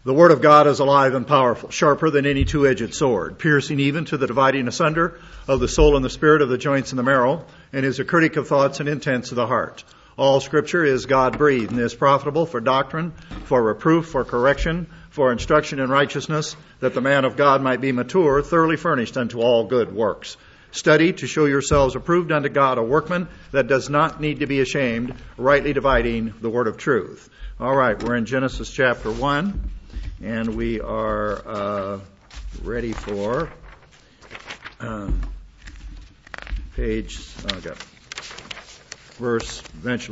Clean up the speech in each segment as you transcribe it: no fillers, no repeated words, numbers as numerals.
The Word of God is alive and powerful, sharper than any two-edged sword, piercing even to the dividing asunder of the soul and the spirit, of the joints and the marrow, and is a critic of thoughts and intents of the heart. All Scripture is God-breathed and is profitable for doctrine, for reproof, for correction, for instruction in righteousness, that the man of God might be mature, thoroughly furnished unto all good works. Study to show yourselves approved unto God, a workman that does not need to be ashamed, rightly dividing the word of truth. All right, we're in Genesis chapter 1, and we are ready for verse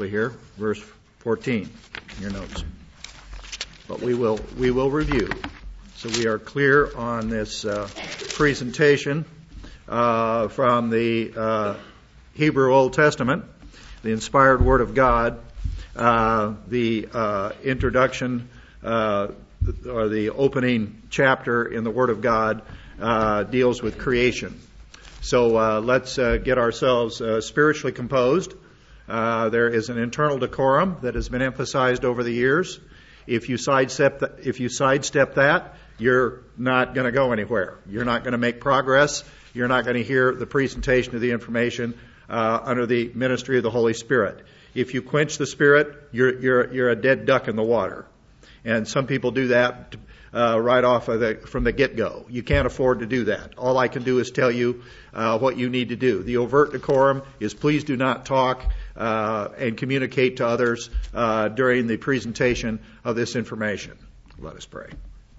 14 in your notes. But we will review. So we are clear on this presentation from the Hebrew Old Testament, the inspired Word of God, the introduction or the opening chapter in the Word of God deals with creation. So let's get ourselves spiritually composed. There is an internal decorum that has been emphasized over the years. If you sidestep that, you're not going to go anywhere. You're not going to make progress. You're not going to hear the presentation of the information under the ministry of the Holy Spirit. If you quench the Spirit, you're a dead duck in the water. And some people do that right off from the get-go. You can't afford to do that. All I can do is tell you what you need to do. The overt decorum is please do not talk and communicate to others during the presentation of this information. Let us pray.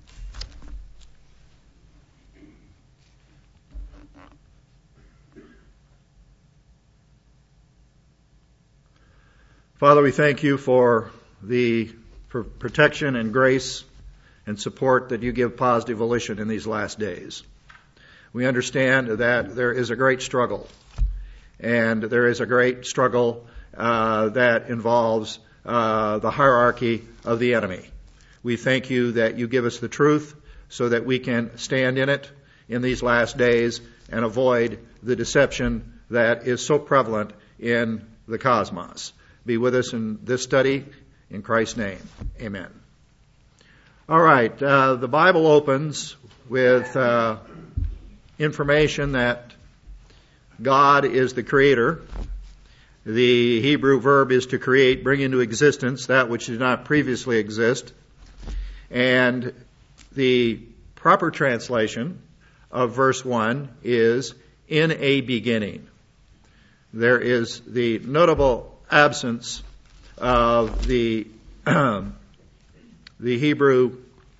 Father, we thank you for the protection and grace and support that you give Positive Volition in these last days. We understand that there is a great struggle, and there is a great struggle that involves the hierarchy of the enemy. We thank you that you give us the truth so that we can stand in it in these last days and avoid the deception that is so prevalent in the cosmos. Be with us in this study. In Christ's name, amen. All right, the Bible opens with information that God is the creator. The Hebrew verb is to create, bring into existence that which did not previously exist. And the proper translation of verse 1 is, in a beginning. There is the notable absence of the Hebrew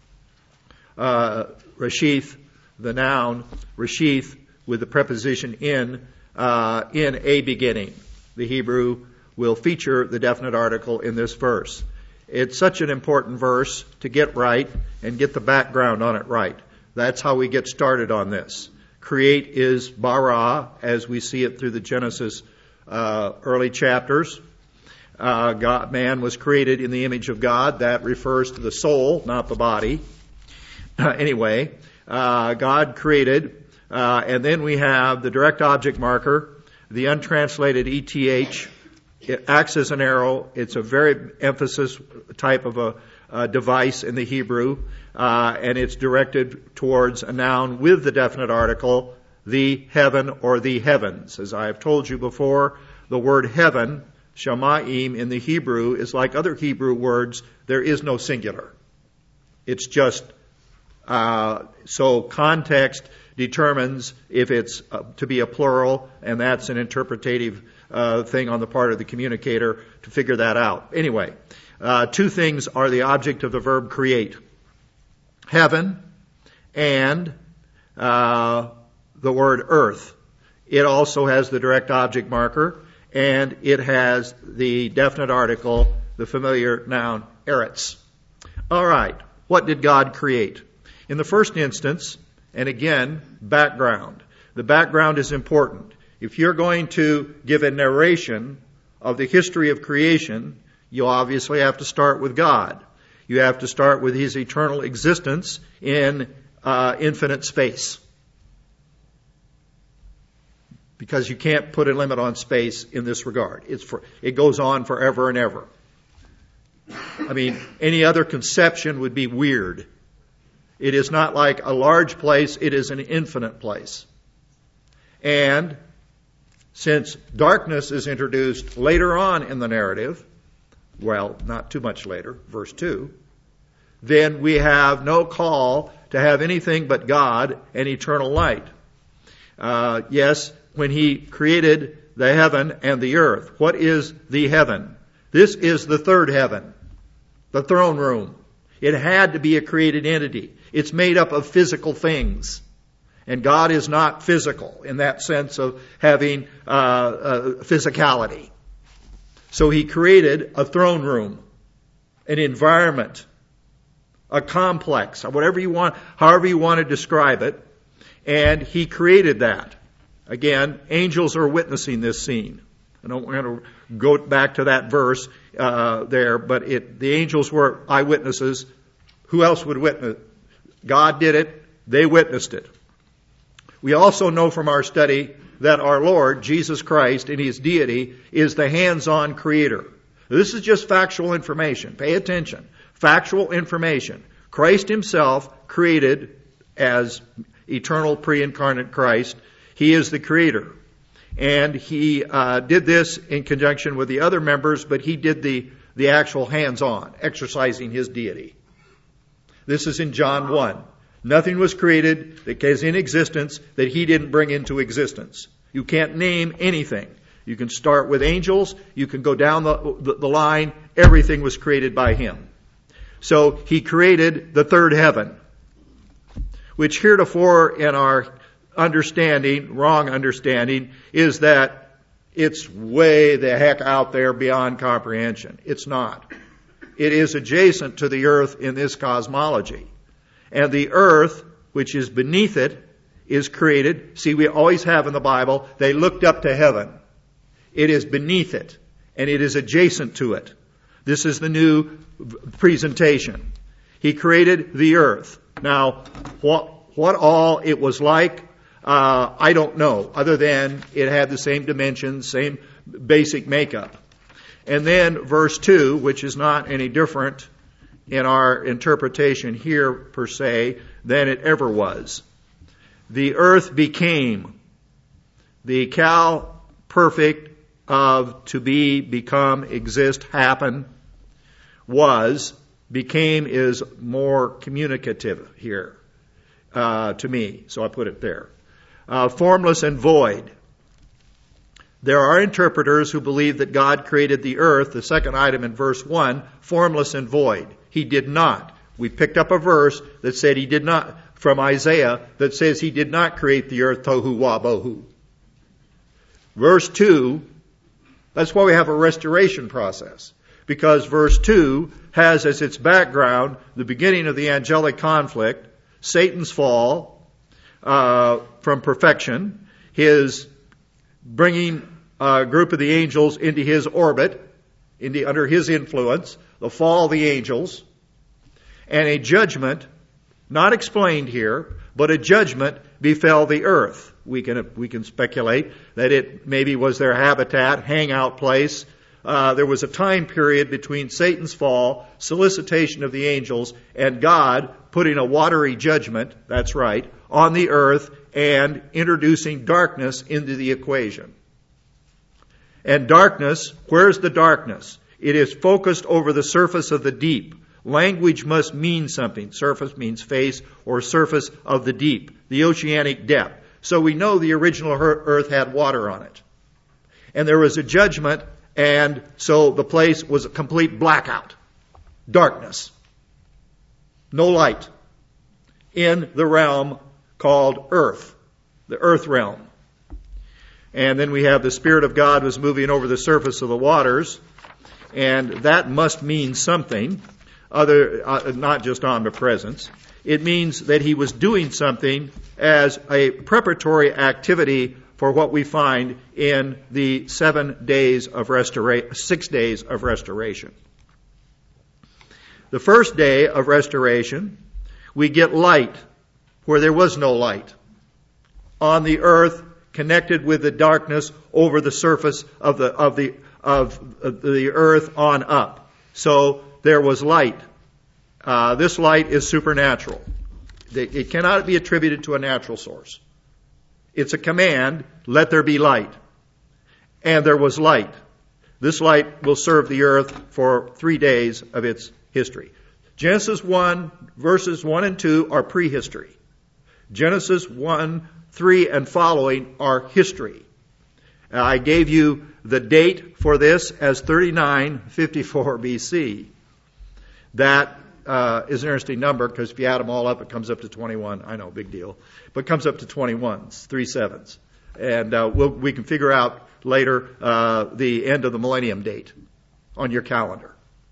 rashith, the noun rashith with the preposition in a beginning. The Hebrew will feature the definite article in this verse. It's such an important verse to get right and get the background on it right. That's how we get started on this. Create is bara, as we see it through the Genesis early chapters. Man was created in the image of God. That refers to the soul, not the body. Anyway, God created, and then we have the direct object marker, the untranslated ETH. It acts as an arrow. It's a very emphasis type of a device in the Hebrew, and it's directed towards a noun with the definite article, the heaven or the heavens. As I have told you before, the word heaven, Shamayim, in the Hebrew is like other Hebrew words. There is no singular. It's just, so context determines if it's to be a plural, and that's an interpretative thing on the part of the communicator to figure that out. Anyway, two things are the object of the verb create. Heaven and the word earth. It also has the direct object marker, and it has the definite article, the familiar noun, eretz. All right, what did God create? In the first instance, and again, background. The background is important. If you're going to give a narration of the history of creation, you obviously have to start with God. You have to start with His eternal existence in infinite space. Because you can't put a limit on space in this regard. It goes on forever and ever. I mean, any other conception would be weird. It is not like a large place, it is an infinite place. And since darkness is introduced later on in the narrative, well, not too much later, verse 2, then we have no call to have anything but God and eternal light. Yes, when He created the heaven and the earth, what is the heaven? This is the third heaven, the throne room. It had to be a created entity. It's made up of physical things. And God is not physical in that sense of having physicality. So He created a throne room, an environment, a complex, whatever you want, however you want to describe it. And He created that. Again, angels are witnessing this scene. I don't want to go back to that verse there, but the angels were eyewitnesses. Who else would witness? God did it. They witnessed it. We also know from our study that our Lord, Jesus Christ, in His deity, is the hands-on creator. This is just factual information. Pay attention. Factual information. Christ Himself created as eternal pre-incarnate Christ. He is the creator. And He did this in conjunction with the other members, but He did the actual hands-on, exercising His deity. This is in John 1. Nothing was created that is in existence that He didn't bring into existence. You can't name anything. You can start with angels. You can go down the line. Everything was created by Him. So He created the third heaven, which heretofore in our understanding, wrong understanding, is that it's way the heck out there beyond comprehension. It's not. It is adjacent to the earth in this cosmology. And the earth, which is beneath it, is created. See, we always have in the Bible, they looked up to heaven. It is beneath it, and it is adjacent to it. This is the new presentation. He created the earth. Now, what all it was like, I don't know, other than it had the same dimensions, same basic makeup. And then verse 2, which is not any different in our interpretation here per se than it ever was. The earth became. The cal perfect of to be, become, exist, happen, was, became is more communicative here to me. So I put it there. Formless and void. There are interpreters who believe that God created the earth, the second item in verse 1, formless and void. He did not. We picked up a verse that said He did not, from Isaiah, that says He did not create the earth tohu wabohu. Verse 2, that's why we have a restoration process. Because verse 2 has as its background the beginning of the angelic conflict, Satan's fall from perfection, his bringing a group of the angels into his orbit, under his influence, the fall of the angels, and a judgment, not explained here, but a judgment befell the earth. We can speculate that it maybe was their habitat, hangout place. There was a time period between Satan's fall, solicitation of the angels, and God putting a watery judgment, that's right, on the earth and introducing darkness into the equation. And darkness, where's the darkness? It is focused over the surface of the deep. Language must mean something. Surface means face or surface of the deep, the oceanic depth. So we know the original earth had water on it. And there was a judgment, and so the place was a complete blackout. Darkness. No light. In the realm called earth. The earth realm. And then we have the Spirit of God was moving over the surface of the waters. And that must mean something other, not just omnipresence. It means that He was doing something as a preparatory activity for what we find in the 6 days of restoration. The first day of restoration, we get light where there was no light. On the earth, connected with the darkness over the surface of the earth on up. So there was light. This light is supernatural. It cannot be attributed to a natural source. It's a command, let there be light. And there was light. This light will serve the earth for 3 days of its history. Genesis 1, verses 1 and 2 are prehistory. Genesis 1, 3 and following are history. I gave you the date for this as 3954 BC. That is an interesting number because if you add them all up, it comes up to 21. I know, big deal. But it comes up to 21, 3 sevens. And we can figure out later the end of the millennium date on your calendar.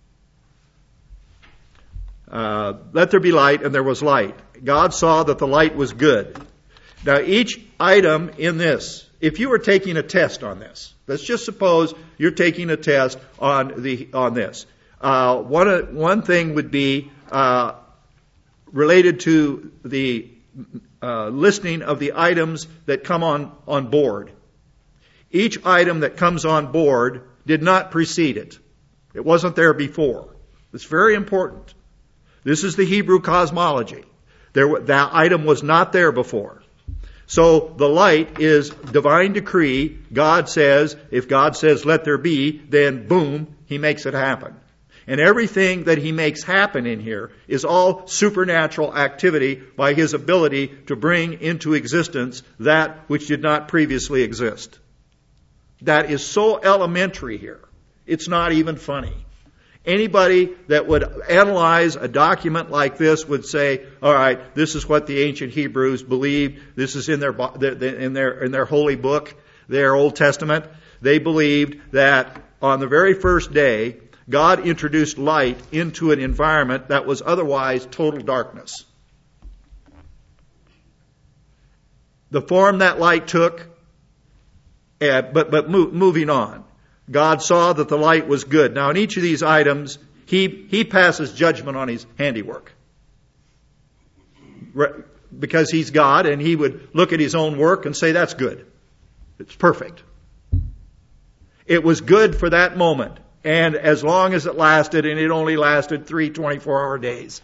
Let there be light, and there was light. God saw that the light was good. Now, each item in this, if you were taking a test on this, let's just suppose you're taking a test on this. One thing would be related to the listing of the items that come on board. Each item that comes on board did not precede it. It wasn't there before. It's very important. This is the Hebrew cosmology. That item was not there before. So the light is divine decree. God says, if God says let there be, then boom, He makes it happen. And everything that He makes happen in here is all supernatural activity by His ability to bring into existence that which did not previously exist. That is so elementary here. It's not even funny. Anybody that would analyze a document like this would say, all right, this is what the ancient Hebrews believed. This is in their holy book, their Old Testament. They believed that on the very first day, God introduced light into an environment that was otherwise total darkness. The form that light took, but moving on. God saw that the light was good. Now, in each of these items, He passes judgment on His handiwork. Because He's God, and He would look at His own work and say, that's good. It's perfect. It was good for that moment. And as long as it lasted, and it only lasted 3 24-hour days.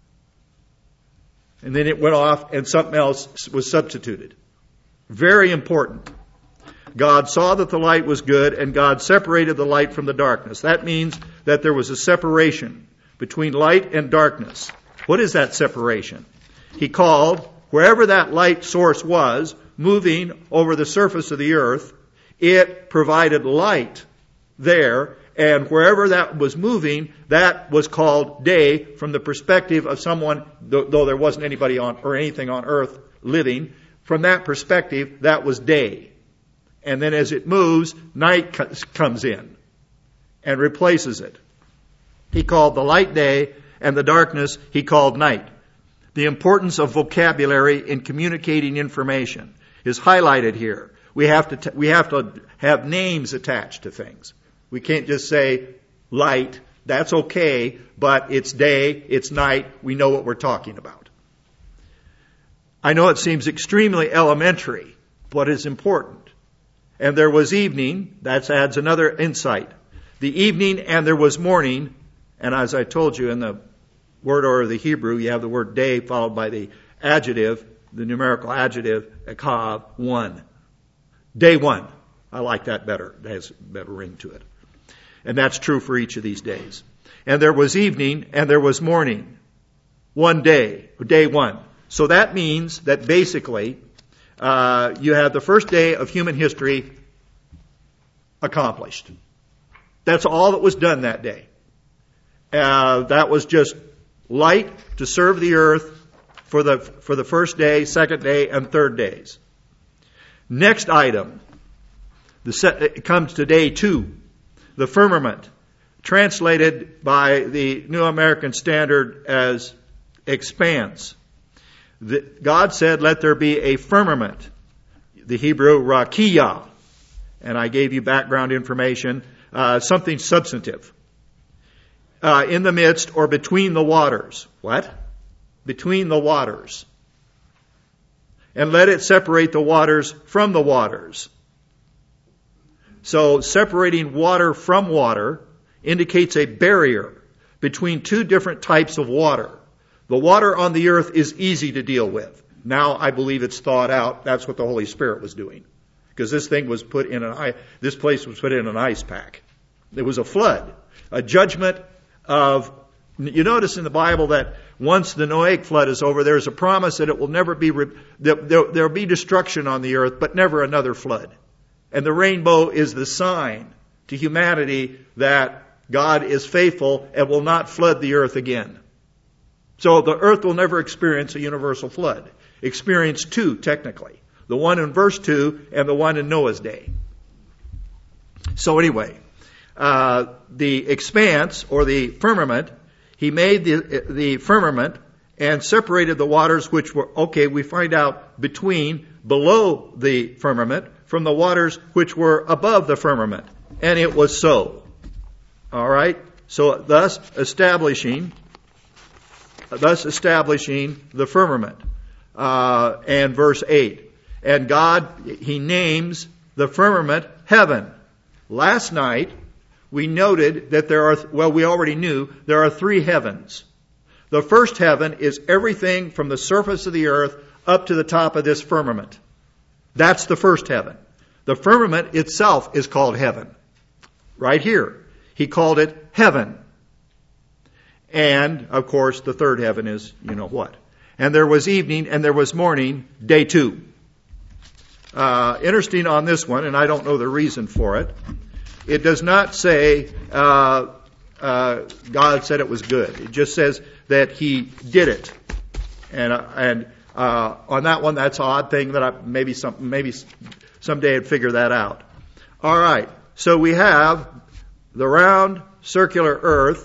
And then it went off and something else was substituted. Very important. God saw that the light was good, and God separated the light from the darkness. That means that there was a separation between light and darkness. What is that separation? He called, wherever that light source was, moving over the surface of the earth, it provided light there, and wherever that was moving, that was called day from the perspective of someone, though there wasn't anybody or anything on earth living, from that perspective, that was day. And then as it moves, night comes in and replaces it. He called the light day, and the darkness He called night. The importance of vocabulary in communicating information is highlighted here. We have to have names attached to things. We can't just say light, that's okay, but it's day, it's night, we know what we're talking about. I know it seems extremely elementary, but it's important. And there was evening, that adds another insight. The evening and there was morning, and as I told you in the word order of the Hebrew, you have the word day followed by the adjective, the numerical adjective, ekav, 1. Day 1. I like that better. It has a better ring to it. And that's true for each of these days. And there was evening and there was morning. One day, day 1. So that means that basically, you have the first day of human history accomplished. That's all that was done that day. That was just light to serve the earth for the first day, second day, and third days. Next item, it comes to day 2, the firmament, translated by the New American Standard as expanse. God said, let there be a firmament. The Hebrew, rakiyah. And I gave you background information, something substantive. In the midst or between the waters. What? Between the waters. And let it separate the waters from the waters. So separating water from water indicates a barrier between two different types of water. The water on the earth is easy to deal with. Now I believe it's thawed out. That's what the Holy Spirit was doing. Because this thing was put in this place was put in an ice pack. There was a flood, a judgment of, you notice in the Bible that once the Noahic flood is over, there's a promise that it will never be, there'll be destruction on the earth, but never another flood. And the rainbow is the sign to humanity that God is faithful and will not flood the earth again. So the earth will never experience a universal flood. Experience two, technically. The one in verse 2 and the one in Noah's day. So anyway, the expanse or the firmament, he made the firmament and separated the waters which were, we find out below the firmament from the waters which were above the firmament. And it was so. All right? So thus establishing the firmament. And verse 8. And God, he names the firmament heaven. Last night, we noted that we already knew there are three heavens. The first heaven is everything from the surface of the earth up to the top of this firmament. That's the first heaven. The firmament itself is called heaven. Right here. He called it heaven. And, of course, the third heaven is, you know what. And there was evening and there was morning, day 2. Interesting on this one, and I don't know the reason for it. It does not say God said it was good. It just says that he did it. And on that one, that's an odd thing that maybe someday I'd figure that out. All right. So we have the round circular earth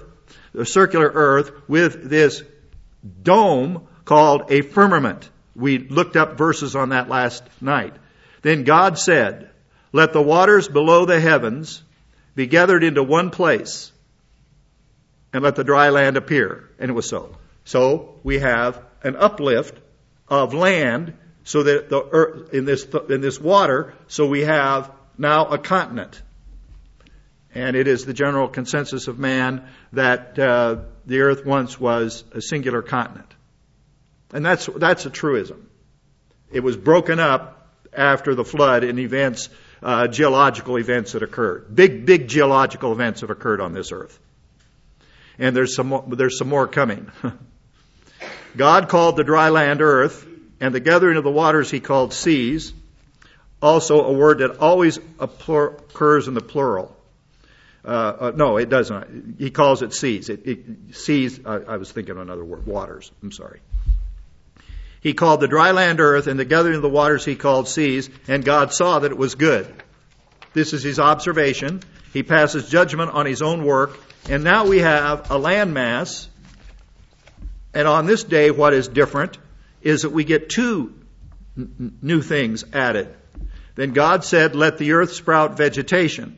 with this dome called a firmament. We looked up verses on that last night. Then God said, let the waters below the heavens be gathered into one place, and let the dry land appear. And it was so. So we have an uplift of land, so that the earth, in this water, so we have now a continent. And it is the general consensus of man that the earth once was a singular continent. And that's a truism. It was broken up after the flood in events, geological events that occurred. Big geological events have occurred on this earth. And there's some more coming. God called the dry land earth, and the gathering of the waters he called seas. Also a word that always occurs in the plural. No, it does not. He calls it seas. Seas, I was thinking of another word, waters. I'm sorry. He called the dry land earth, and the gathering of the waters he called seas, and God saw that it was good. This is his observation. He passes judgment on his own work, and now we have a landmass. And on this day, what is different is that we get two new things added. Then God said, let the earth sprout vegetation,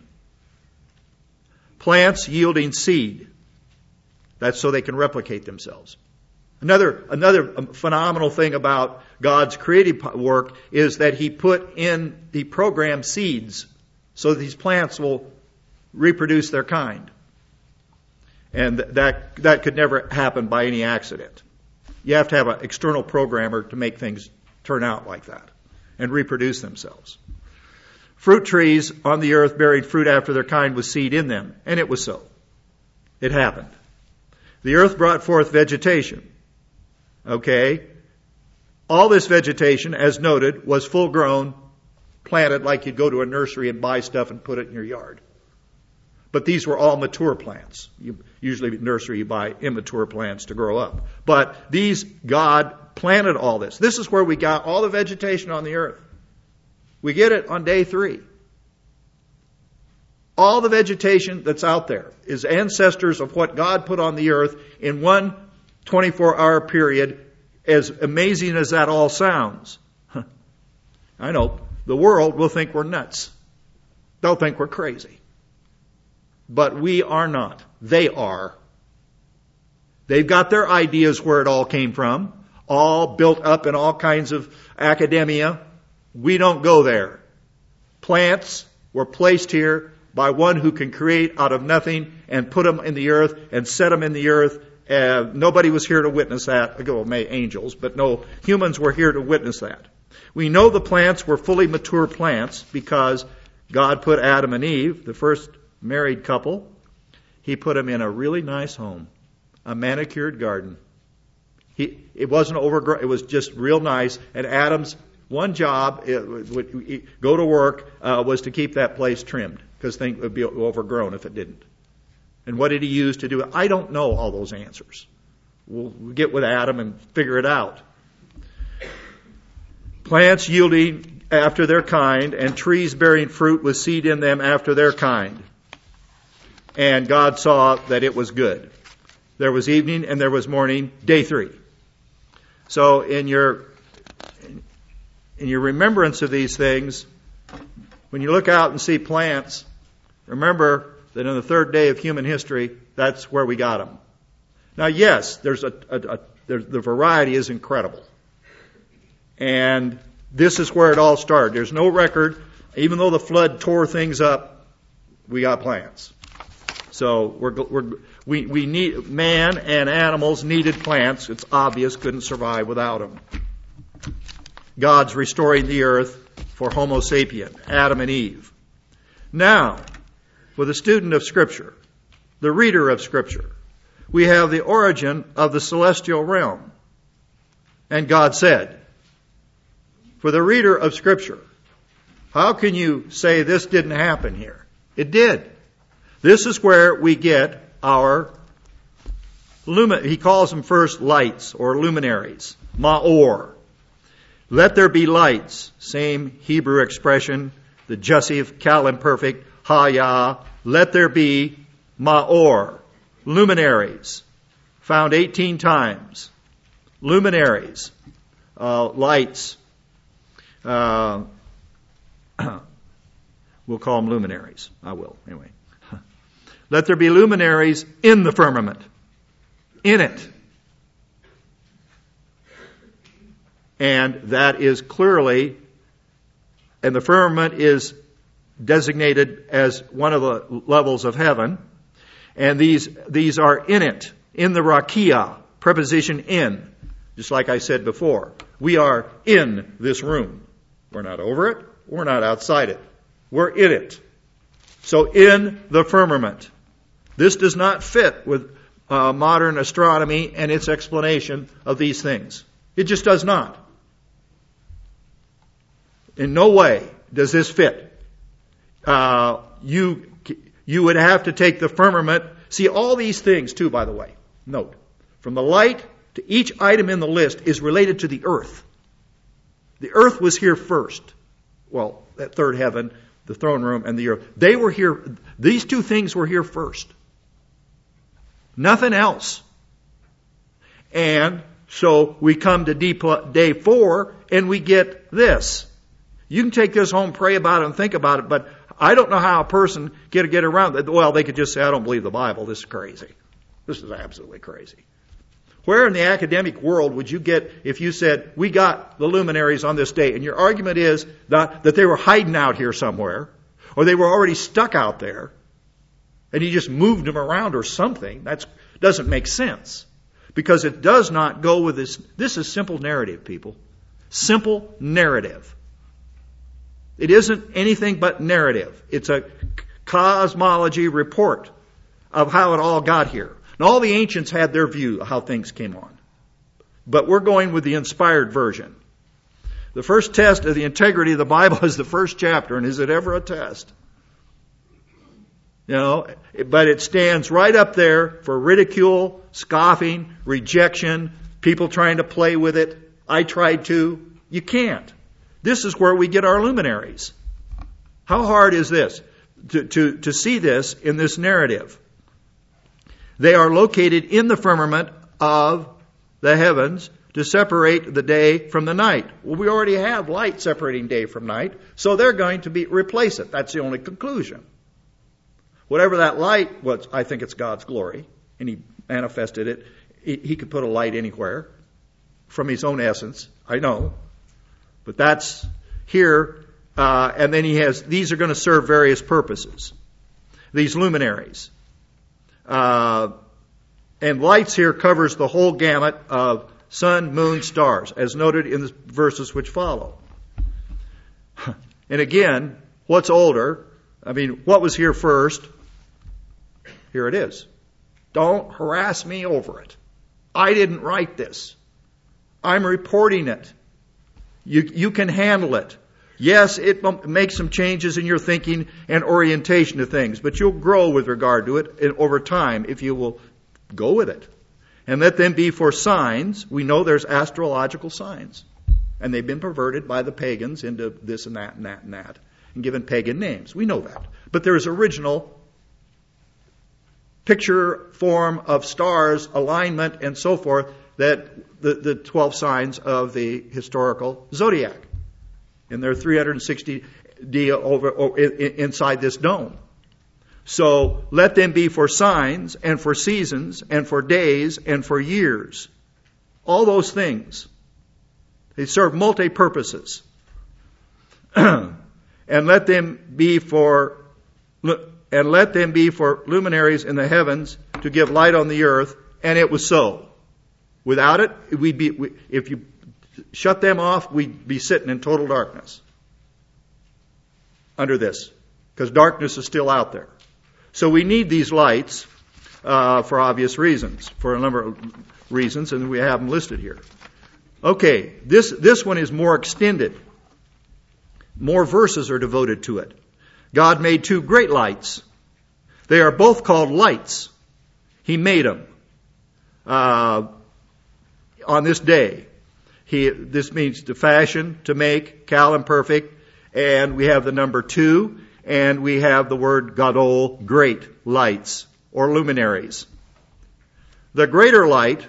plants yielding seed. That's so they can replicate themselves. Another phenomenal thing about God's creative work is that he programmed seeds so that these plants will reproduce their kind. And that could never happen by any accident. You have to have an external programmer to make things turn out like that and reproduce themselves. Fruit trees on the earth buried fruit after their kind with seed in them. And it was so. It happened. The earth brought forth vegetation. Okay? All this vegetation, as noted, was full grown, planted like you'd go to a nursery and buy stuff and put it in your yard. But these were all mature plants. Usually in nursery you buy immature plants to grow up. But these, God planted all this. This is where we got all the vegetation on the earth. We get it on day 3. All the vegetation that's out there is ancestors of what God put on the earth in one 24-hour period, as amazing as that all sounds. I know, the world will think we're nuts. They'll think we're crazy. But we are not. They are. They've got their ideas where it all came from, all built up in all kinds of academia. We don't go there. Plants were placed here by one who can create out of nothing and put them in the earth and set them in the earth Nobody was here to witness that. Well, angels, but no humans were here to witness that. We know the plants were fully mature plants because God put Adam and Eve, the first married couple, He put them in a really nice home, a manicured garden. It wasn't overgrown. It was just real nice. And Adam's one job, go to work, was to keep that place trimmed because things would be overgrown if it didn't. And what did he use to do it? I don't know all those answers. We'll get with Adam and figure it out. Plants yielding after their kind, and trees bearing fruit with seed in them after their kind. And God saw that it was good. There was evening and there was morning, day 3. So in your remembrance of these things, when you look out and see plants, remember that on the 3rd day of human history, that's where we got them. Now, yes, the variety is incredible. And this is where it all started. There's no record. Even though the flood tore things up, we got plants. So we need, man and animals needed plants. It's obvious, couldn't survive without them. God's restoring the earth for Homo sapien, Adam and Eve. Now, for the student of Scripture, the reader of Scripture, we have the origin of the celestial realm. And God said, for the reader of Scripture, how can you say this didn't happen here? It did. This is where we get our he calls them first lights or luminaries, ma'or. Let there be lights, same Hebrew expression, the Jussive, Cal imperfect, ha-ya. Let there be ma'or, luminaries, found 18 times. Luminaries, lights. We'll call them luminaries. I will, anyway. Let there be luminaries in the firmament. In it. And that is clearly, and the firmament is designated as one of the levels of heaven. And these are in it, in the rakia, preposition in. Just like I said before, we are in this room. We're not over it. We're not outside it. We're in it. So in the firmament. This does not fit with modern astronomy and its explanation of these things. It just does not. In no way does this fit. You would have to take the firmament. See, all these things, too, by the way. Note, from the light to each item in the list is related to the earth. The earth was here first. Well, that third heaven, the throne room, and the earth. They were here. These two things were here first. Nothing else. And so we come to day 4 and we get this. You can take this home, pray about it, and think about it, but I don't know how a person get around it. Well, they could just say, I don't believe the Bible. This is crazy. This is absolutely crazy. Where in the academic world would you get if you said, we got the luminaries on this day, and your argument is that they were hiding out here somewhere, or they were already stuck out there, and you just moved them around or something? That doesn't make sense. Because it does not go with this. This is simple narrative, people. Simple narrative. It isn't anything but narrative. It's a cosmology report of how it all got here. And all the ancients had their view of how things came on. But we're going with the inspired version. The first test of the integrity of the Bible is the first chapter. And is it ever a test? You know, but it stands right up there for ridicule, scoffing, rejection, people trying to play with it. I tried to. You can't. This is where we get our luminaries. How hard is this? To see this in this narrative. They are located in the firmament of the heavens to separate the day from the night. Well, we already have light separating day from night, so they're going to replace it. That's the only conclusion. Whatever that light was, I think it's God's glory, and He manifested it. He could put a light anywhere from His own essence. I know. But that's here, and then He has, these are going to serve various purposes. These luminaries. And lights here covers the whole gamut of sun, moon, stars, as noted in the verses which follow. And again, what's older? I mean, what was here first? Here it is. Don't harass me over it. I didn't write this. I'm reporting it. You can handle it. Yes, it makes some changes in your thinking and orientation to things, but you'll grow with regard to it over time if you will go with it. And let them be for signs. We know there's astrological signs. And they've been perverted by the pagans into this and that and that and that, and given pagan names. We know that. But there's original picture form of stars, alignment, and so forth, that the 12 signs of the historical zodiac. And they're 360 inside this dome. So let them be for signs and for seasons and for days and for years. All those things. They serve multi-purposes. And let them be for luminaries in the heavens to give light on the earth. And it was so. Without it, if you shut them off, we'd be sitting in total darkness under this, because darkness is still out there. So we need these lights for obvious reasons, for a number of reasons, and we have them listed here. Okay, this one is more extended. More verses are devoted to it. God made two great lights. They are both called lights. He made them on this day. This means to fashion, to make, cal and perfect, and we have the number 2, and we have the word gadol, great lights, or luminaries. The greater light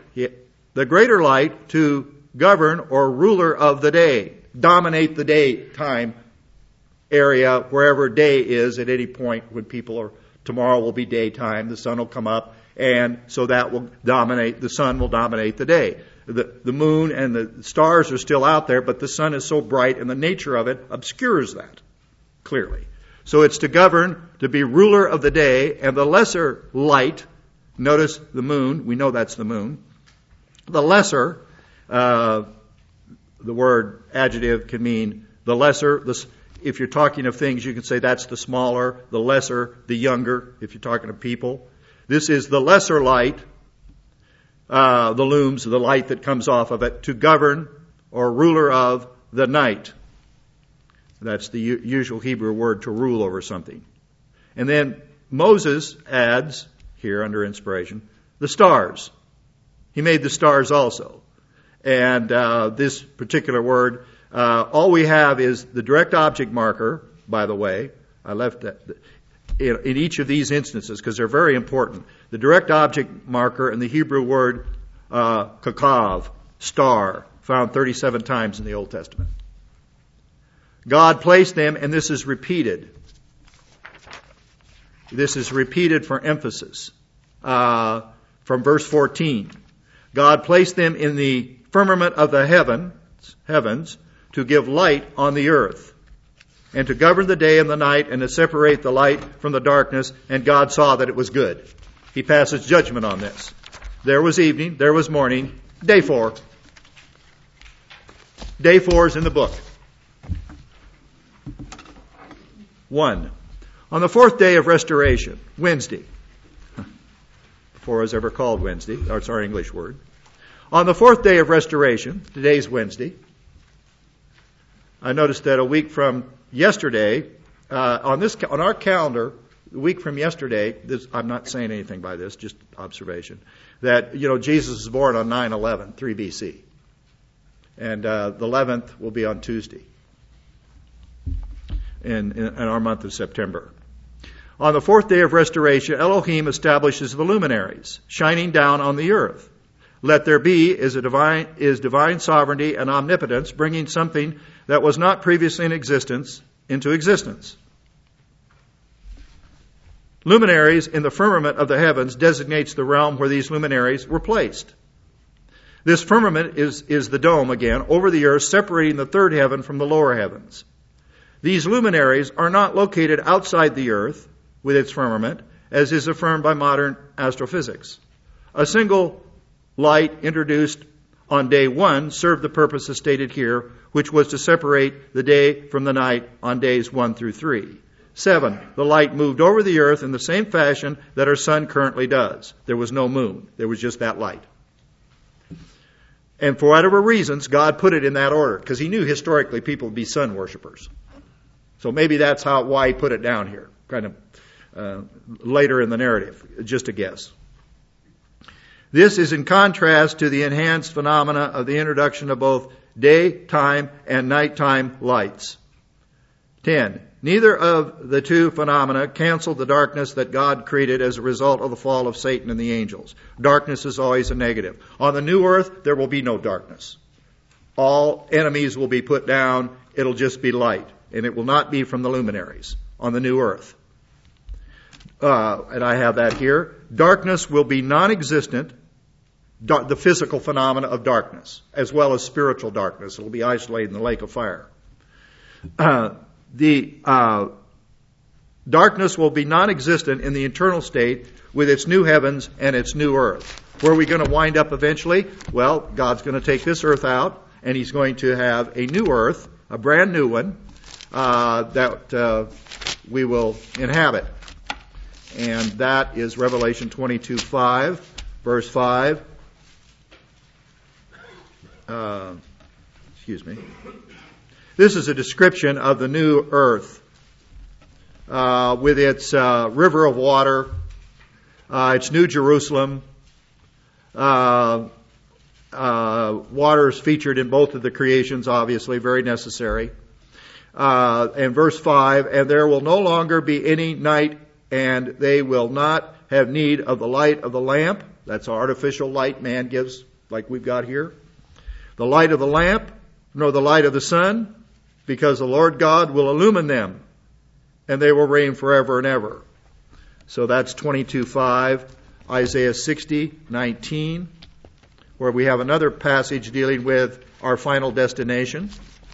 to govern or ruler of the day, dominate the daytime area wherever day is at any point when people are, tomorrow will be daytime, the sun will come up, and so that will dominate, the sun will dominate the day. The moon and the stars are still out there, but the sun is so bright and the nature of it obscures that clearly. So it's to govern, to be ruler of the day, and the lesser light, notice the moon, we know that's the moon. The lesser, the word adjective can mean the lesser. If you're talking of things, you can say that's the smaller, the lesser, the younger, if you're talking of people. This is the lesser light, the looms, the light that comes off of it, to govern or ruler of the night. That's the usual Hebrew word to rule over something. And then Moses adds, here under inspiration, the stars. He made the stars also. And this particular word, all we have is the direct object marker, by the way. I left that in each of these instances because they're very important. The direct object marker and the Hebrew word kakav, star, found 37 times in the Old Testament. God placed them, and this is repeated. This is repeated for emphasis from verse 14. God placed them in the firmament of the heavens to give light on the earth, and to govern the day and the night, and to separate the light from the darkness, and God saw that it was good. He passes judgment on this. There was evening, there was morning, day 4. Day 4 is in the book. 1. On the 4th day of restoration, Wednesday, before it was ever called Wednesday, that's our English word. On the 4th day of restoration, today's Wednesday, I noticed that a week from yesterday, on our calendar, a week from yesterday, I'm not saying anything by this, just observation, that, Jesus was born on 9/11, 3 BC. And the 11th will be on Tuesday in our month of September. On the 4th day of restoration, Elohim establishes the luminaries, shining down on the earth. Let there be is divine sovereignty and omnipotence, bringing something that was not previously in existence into existence. Luminaries in the firmament of the heavens designates the realm where these luminaries were placed. This firmament is the dome, again, over the earth, separating the third heaven from the lower heavens. These luminaries are not located outside the earth with its firmament, as is affirmed by modern astrophysics. A single light introduced on day 1 served the purpose as stated here, which was to separate the day from the night on days 1 through 3. 7. The light moved over the earth in the same fashion that our sun currently does. There was no moon. There was just that light. And for whatever reasons, God put it in that order, because he knew historically people would be sun worshipers. So maybe that's why he put it down here, kind of later in the narrative, just a guess. This is in contrast to the enhanced phenomena of the introduction of both daytime and nighttime lights. 10. Neither of the two phenomena canceled the darkness that God created as a result of the fall of Satan and the angels. Darkness is always a negative. On the new earth, there will be no darkness. All enemies will be put down. It'll just be light. And it will not be from the luminaries on the new earth. And I have that here. Darkness will be non-existent, the physical phenomena of darkness, as well as spiritual darkness. It will be isolated in the lake of fire. The darkness will be non-existent in the eternal state with its new heavens and its new earth. Where are we going to wind up eventually? Well, God's going to take this earth out, and he's going to have a new earth, a brand new one, that we will inhabit. And that is Revelation 22:5, verse 5. This is a description of the new earth with its river of water, its new Jerusalem. Water is featured in both of the creations, obviously, very necessary. And verse 5, and there will no longer be any night, and they will not have need of the light of the lamp. That's artificial light man gives, like we've got here. The light of the lamp, nor the light of the sun, because the Lord God will illumine them, and they will reign forever and ever. So that's 22:5, Isaiah 60:19, where we have another passage dealing with our final destination.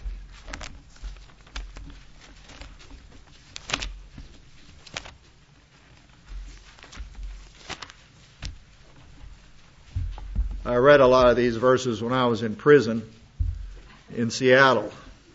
I read a lot of these verses when I was in prison in Seattle.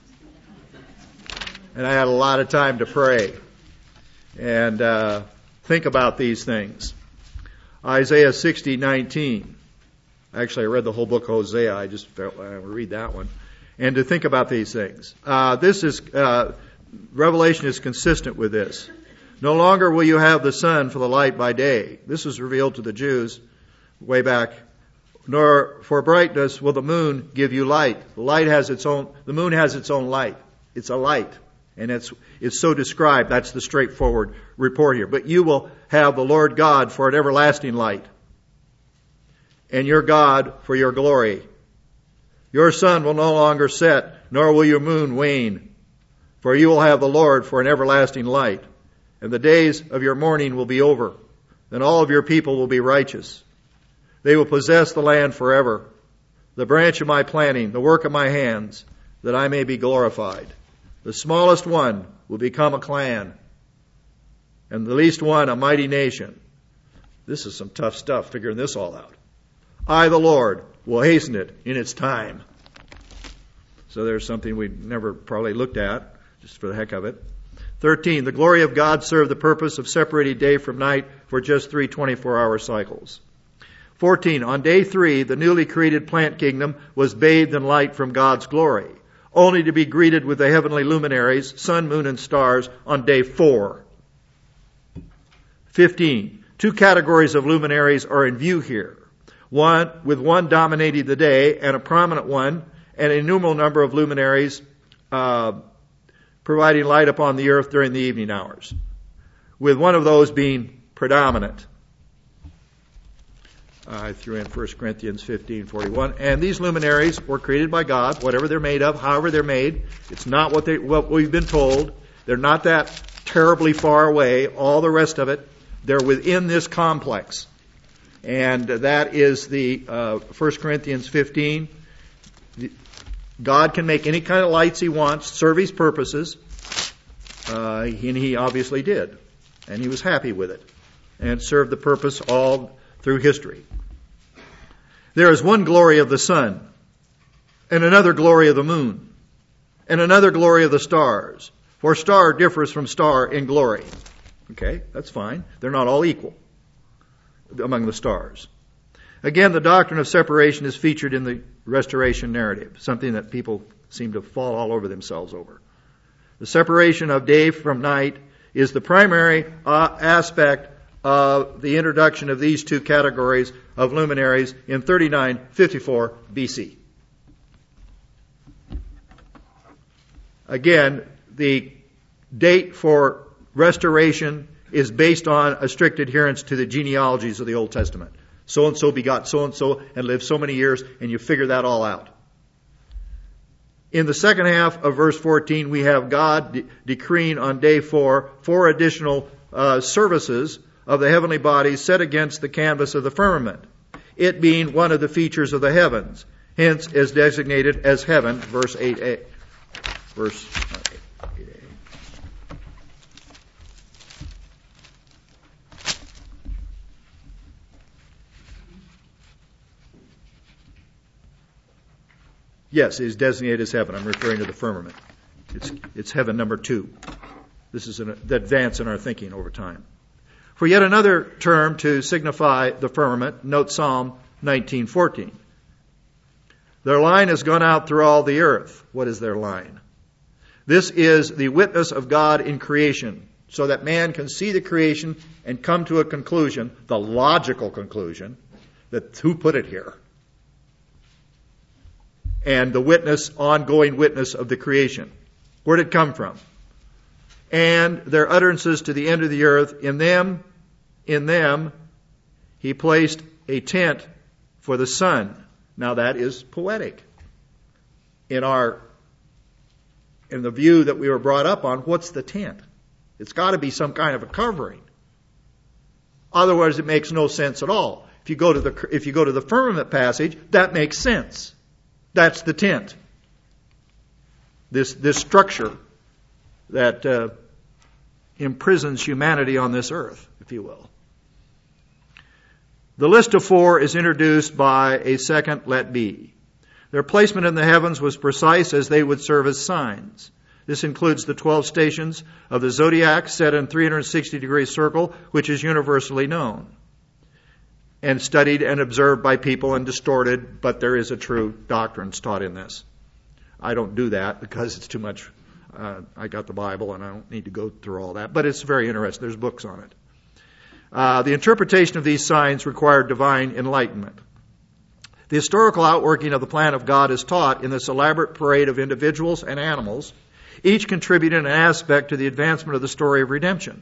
And I had a lot of time to pray and think about these things. Isaiah 60:19. Actually, I read the whole book of Hosea. I just felt I would read that one. And to think about these things. Revelation is consistent with this. No longer will you have the sun for the light by day. This was revealed to the Jews way back. Nor for brightness will the moon give you light. The moon has its own light. It's a light. And it's so described. That's the straightforward report here. But you will have the Lord God for an everlasting light, and your God for your glory. Your sun will no longer set, nor will your moon wane. For you will have the Lord for an everlasting light, and the days of your mourning will be over. Then all of your people will be righteous. They will possess the land forever, the branch of my planting, the work of my hands, that I may be glorified. The smallest one will become a clan, and the least one a mighty nation. This is some tough stuff, figuring this all out. I, the Lord, will hasten it in its time. So there's something we never probably looked at, just for the heck of it. 13, the glory of God served the purpose of separating day from night for just 3 24-hour cycles. 14, on day 3, the newly created plant kingdom was bathed in light from God's glory, only to be greeted with the heavenly luminaries, sun, moon, and stars on day 4. 15, 2 categories of luminaries are in view here. One dominating the day, and a prominent one, and an innumerable number of luminaries providing light upon the earth during the evening hours, with one of those being predominant. I threw in 1 Corinthians 15:41. And these luminaries were created by God, whatever they're made of, however they're made. It's not what we've been told. They're not that terribly far away. All the rest of it, they're within this complex. And that is the 1 Corinthians 15. God can make any kind of lights he wants, serve his purposes. And he obviously did. And he was happy with it. And it served the purpose all through history. There is one glory of the sun, and another glory of the moon, and another glory of the stars. For star differs from star in glory. Okay, that's fine. They're not all equal among the stars. Again, the doctrine of separation is featured in the restoration narrative, something that people seem to fall all over themselves over. The separation of day from night is the primary aspect of the introduction of these two categories of luminaries in 3954 BC. Again, the date for restoration is based on a strict adherence to the genealogies of the Old Testament. So-and-so begot so-and-so and lived so many years, and you figure that all out. In the second half of verse 14, we have God decreeing on day 4 additional services of the heavenly bodies set against the canvas of the firmament, it being one of the features of the heavens, hence is designated as heaven, verse 8a. Verse 8a. Yes, it is designated as heaven. I'm referring to the firmament. It's heaven number 2. This is an advance in our thinking over time. For yet another term to signify the firmament, note Psalm 19:14. Their line has gone out through all the earth. What is their line? This is the witness of God in creation, so that man can see the creation and come to a conclusion, the logical conclusion, that who put it here? And the witness, ongoing witness of the creation. Where did it come from? And their utterances to the end of the earth. In them, he placed a tent for the sun. Now that is poetic. In the view that we were brought up on, what's the tent? It's got to be some kind of a covering. Otherwise, it makes no sense at all. If you go to the firmament passage, that makes sense. That's the tent. This structure that imprisons humanity on this earth, if you will. The list of 4 is introduced by a second let be. Their placement in the heavens was precise, as they would serve as signs. This includes the 12 stations of the zodiac set in 360-degree circle, which is universally known and studied and observed by people and distorted, but there is a true doctrine taught in this. I don't do that because it's too much. I got the Bible and I don't need to go through all that, but it's very interesting. There's books on it. The interpretation of these signs required divine enlightenment. The historical outworking of the plan of God is taught in this elaborate parade of individuals and animals, each contributing an aspect to the advancement of the story of redemption.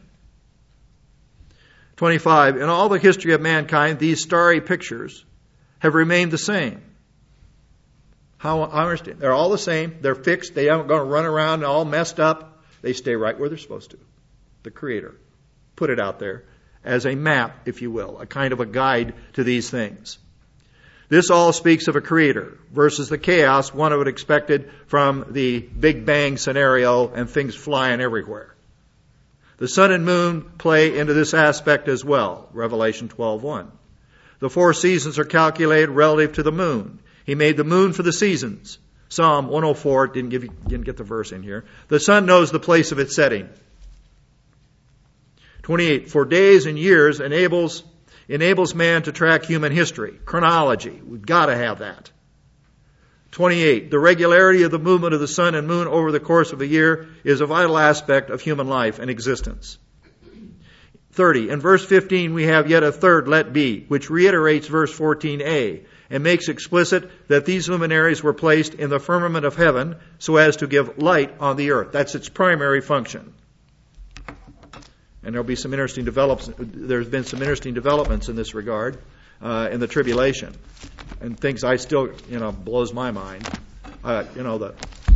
25. In all the history of mankind, these starry pictures have remained the same. How I understand? They're all the same. They're fixed. They aren't going to run around all messed up. They stay right where they're supposed to. The Creator put it out there as a map, if you will, a kind of a guide to these things. This all speaks of a Creator versus the chaos one would expected from the Big Bang scenario and things flying everywhere. The sun and moon play into this aspect as well, Revelation 12:1. The 4 seasons are calculated relative to the moon. He made the moon for the seasons. Psalm 104, didn't get the verse in here. The sun knows the place of its setting. 28, for days and years enables man to track human history. Chronology, we've got to have that. 28, the regularity of the movement of the sun and moon over the course of a year is a vital aspect of human life and existence. 30, in verse 15 we have yet a third let be, which reiterates verse 14a and makes explicit that these luminaries were placed in the firmament of heaven so as to give light on the earth. That's its primary function. And there'll be some interesting developments. There's been some interesting developments in this regard in the tribulation, and things I still, blows my mind. The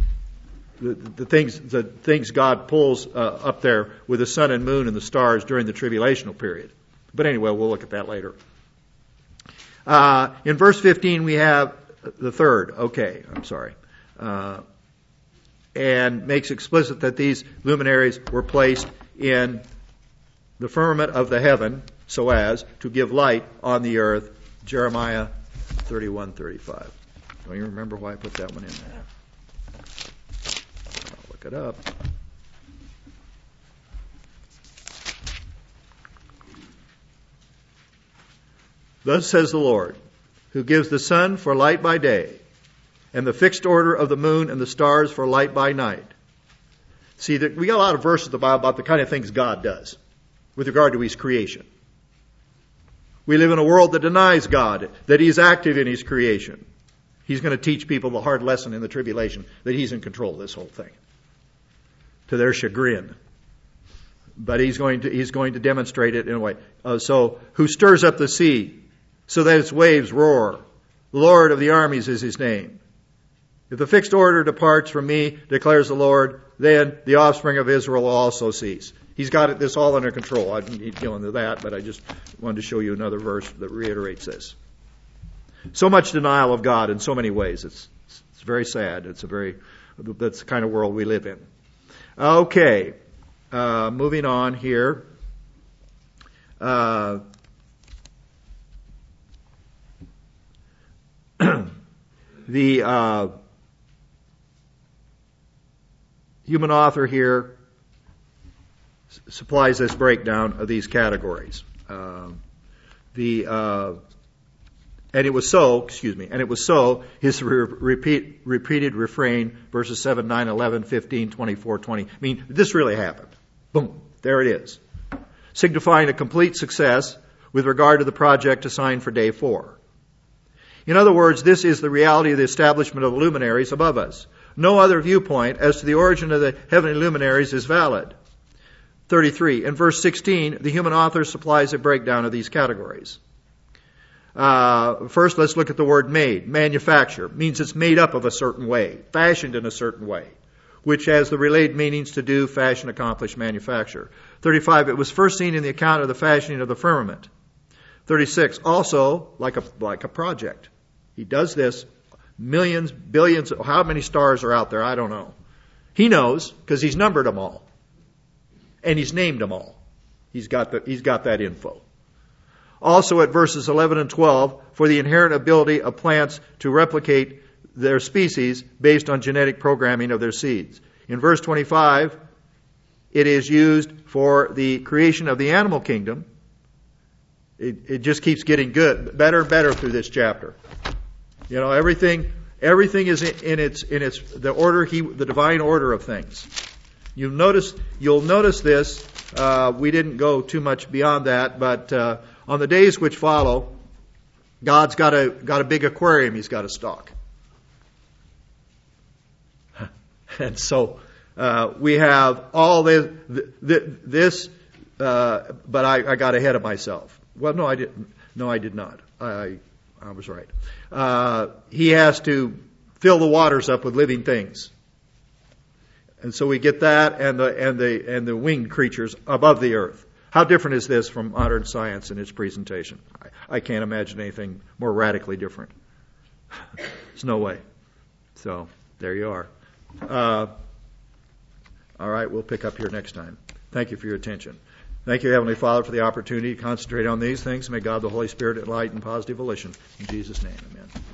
things God pulls up there with the sun and moon and the stars during the tribulational period. But anyway, we'll look at that later. In verse 15, we have the third. Okay, I'm sorry. And makes explicit that these luminaries were placed in the firmament of the heaven so as to give light on the earth. Jeremiah 31:35. Don't you remember why I put that one in there? I'll look it up. Thus says the Lord, who gives the sun for light by day, and the fixed order of the moon and the stars for light by night. See, we got a lot of verses in the Bible about the kind of things God does with regard to His creation. We live in a world that denies God, that He's active in His creation. He's going to teach people the hard lesson in the tribulation, that He's in control of this whole thing, to their chagrin. But He's going to demonstrate it in a way. So, who stirs up the sea so that its waves roar? The Lord of the armies is His name. If the fixed order departs from me, declares the Lord, then the offspring of Israel will also cease. He's got this all under control. I didn't go into that, but I just wanted to show you another verse that reiterates this. So much denial of God in so many ways. It's very sad. That's the kind of world we live in. Okay, moving on here. The human author here supplies this breakdown of these categories. And it was so, his repeated refrain, verses 7, 9, 11, 15, 24, 20. I mean, this really happened. Boom, there it is. Signifying a complete success with regard to the project assigned for day 4. In other words, this is the reality of the establishment of the luminaries above us. No other viewpoint as to the origin of the heavenly luminaries is valid. 33. In verse 16, the human author supplies a breakdown of these categories. First, let's look at the word made. Manufacture means it's made up of a certain way, fashioned in a certain way, which has the related meanings to do, fashion, accomplish, manufacture. 35. It was first seen in the account of the fashioning of the firmament. 36. Also, like a project. He does this. Millions, billions, how many stars are out there? I don't know. He knows because He's numbered them all. And He's named them all. He's got that info. Also at verses 11 and 12, for the inherent ability of plants to replicate their species based on genetic programming of their seeds. In verse 25, it is used for the creation of the animal kingdom. It just keeps getting good, better and better through this chapter. You know, everything is in its the order the divine order of things. You'll notice this. We didn't go too much beyond that, but on the days which follow, God's got a big aquarium He's got to stock, and so we have all this. But I got ahead of myself. Well, no, I didn't. No, I did not. I was right. He has to fill the waters up with living things. And so we get that and the winged creatures above the earth. How different is this from modern science in its presentation? I can't imagine anything more radically different. There's no way. So there you are. All right, we'll pick up here next time. Thank you for your attention. Thank you, Heavenly Father, for the opportunity to concentrate on these things. May God, the Holy Spirit, enlighten positive volition. In Jesus' name, amen.